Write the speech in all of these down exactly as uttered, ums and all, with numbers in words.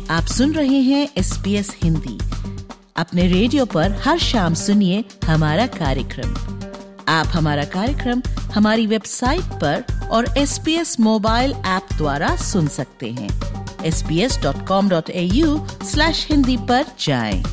आप सुन रहे हैं एस बी एस हिंदी। अपने रेडियो पर हर शाम सुनिए हमारा कार्यक्रम। आप हमारा कार्यक्रम हमारी वेबसाइट पर और S B S mobile app द्वारा सुन सकते हैं। S B S dot com dot A U slash Hindi पर जाएं।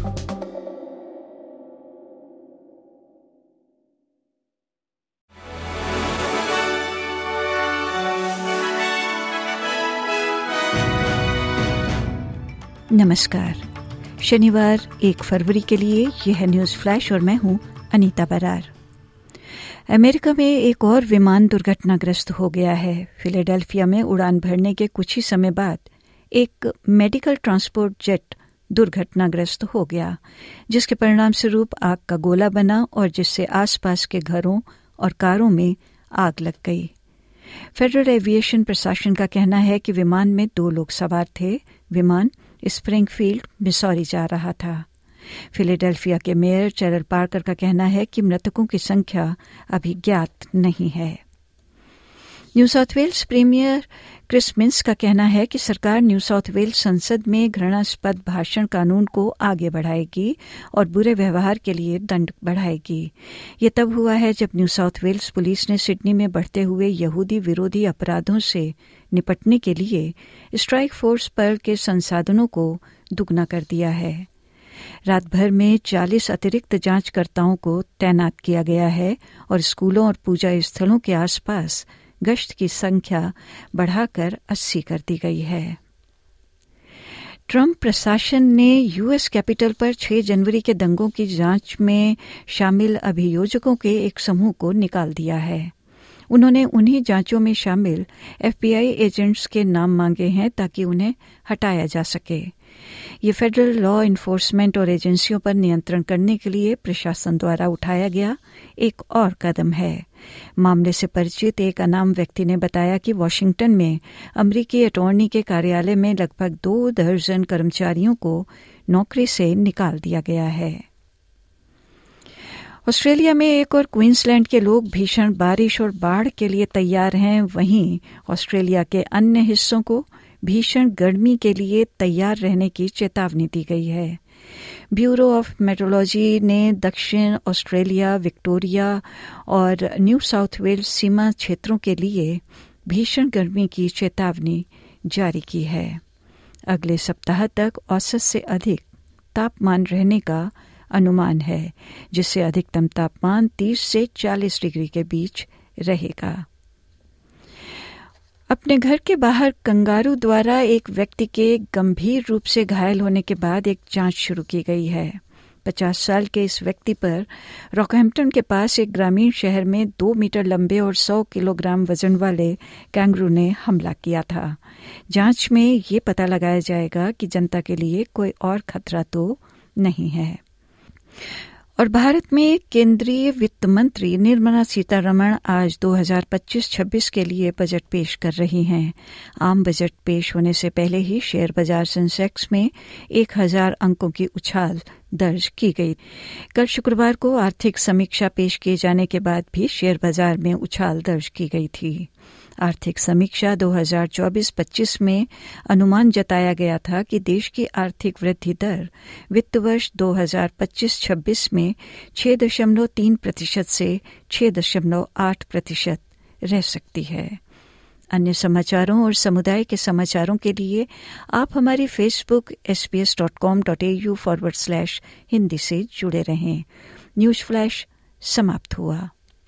नमस्कार। शनिवार एक फरवरी के लिए यह है न्यूज़ फ्लैश और मैं हूं अनीता बरार। अमेरिका में एक और विमान दुर्घटनाग्रस्त हो गया है। फिलाडेल्फिया में उड़ान भरने के कुछ ही समय बाद एक मेडिकल ट्रांसपोर्ट जेट दुर्घटनाग्रस्त हो गया, जिसके परिणाम स्वरूप आग का गोला बना और जिससे आसपास के घरों और कारों में आग लग गई। फेडरल एविएशन प्रशासन का कहना है कि विमान में दो लोग सवार थे। विमान स्प्रिंगफील्ड, मिसौरी जा रहा था। फिलाडेल्फिया के मेयर चैरल पार्कर का कहना है कि मृतकों की संख्या अभी ज्ञात नहीं है। New South Wales premier Chris Minns का कहना है कि सरकार न्यू साउथ वेल्स संसद में घृणास्पद भाषण कानून को आगे बढ़ाएगी और बुरे व्यवहार के लिए दंड बढ़ाएगी। ये तब हुआ है जब न्यू साउथ वेल्स पुलिस ने सिडनी में बढ़ते हुए यहूदी विरोधी अपराधों से निपटने के लिए स्ट्राइक फोर्स पर के संसाधनों को दुगना कर दिया है। रात भर में चालीस अतिरिक्त जांचकर्ताओं को तैनात किया गया है और स्कूलों और पूजा स्थलों के आसपास गश्त की संख्या बढ़ाकर अस्सी कर दी गई है। ट्रंप प्रशासन ने यूएस कैपिटल पर छह जनवरी के दंगों की जांच में शामिल अभियोजकों के एक समूह को निकाल दिया है। उन्होंने उन्हीं जांचों में शामिल एफबीआई एजेंट्स के नाम मांगे हैं ताकि उन्हें हटाया जा सके। ये फेडरल लॉ इन्फोर्समेंट और एजेंसियों पर नियंत्रण करने के लिए प्रशासन द्वारा उठाया गया एक और कदम है। मामले से परिचित एक अनाम व्यक्ति ने बताया कि वॉशिंगटन में अमेरिकी अटॉर्नी के कार्यालय में लगभग दो दर्जन कर्मचारियों को नौकरी से निकाल दिया गया है। ऑस्ट्रेलिया में एक और क्वींसलैंड के लोग भीषण बारिश और बाढ़ के लिए तैयार हैं। वहीं ऑस्ट्रेलिया के अन्य हिस्सों को भीषण गर्मी के लिए तैयार रहने की चेतावनी दी गई है। ब्यूरो ऑफ मेट्रोलॉजी ने दक्षिण ऑस्ट्रेलिया, विक्टोरिया और न्यू साउथ वेल्स सीमा क्षेत्रों के लिए भीषण गर्मी की चेतावनी जारी की है। अगले सप्ताह तक औसत से अधिक तापमान रहने का अनुमान है, जिससे अधिकतम तापमान तीस से चालीस डिग्री के बीच रहेगा। अपने घर के बाहर कंगारू द्वारा एक व्यक्ति के गंभीर रूप से घायल होने के बाद एक जांच शुरू की गई है। पचास साल के इस व्यक्ति पर रॉकहैम्पटन के पास एक ग्रामीण शहर में दो मीटर लंबे और सौ किलोग्राम वजन वाले कैंगरू ने हमला किया था। जांच में ये पता लगाया जाएगा कि जनता के लिए कोई और खतरा तो नहीं है। और भारत में केंद्रीय वित्त मंत्री निर्मला सीतारमण आज दो हज़ार पच्चीस छब्बीस के लिए बजट पेश कर रही हैं। आम बजट पेश होने से पहले ही शेयर बाजार सेंसेक्स में एक हज़ार अंकों की उछाल दर्ज की गई। कल शुक्रवार को आर्थिक समीक्षा पेश किए जाने के बाद भी शेयर बाजार में उछाल दर्ज की गई थी। आर्थिक समीक्षा दो हज़ार चौबीस पच्चीस में अनुमान जताया गया था कि देश की आर्थिक वृद्धि दर वित्त वर्ष दो हज़ार पच्चीस छब्बीस में छह दशमलव तीन प्रतिशत से छह दशमलव आठ प्रतिशत रह सकती है। अन्य समाचारों और समुदाय के समाचारों के लिए आप हमारी Facebook S B S dot com dot A U forward slash Hindi से जुड़े रहें। न्यूज़ फ्लैश समाप्त हुआ।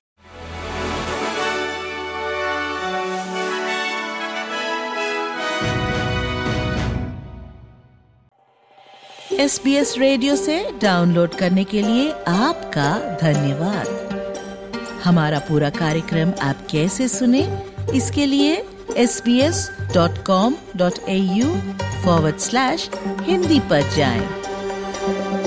एस बी एस रेडियो से डाउनलोड करने के लिए आपका धन्यवाद। हमारा पूरा कार्यक्रम आप कैसे सुने, इसके लिए S B S dot com dot A U forward slash Hindi पर जाएं।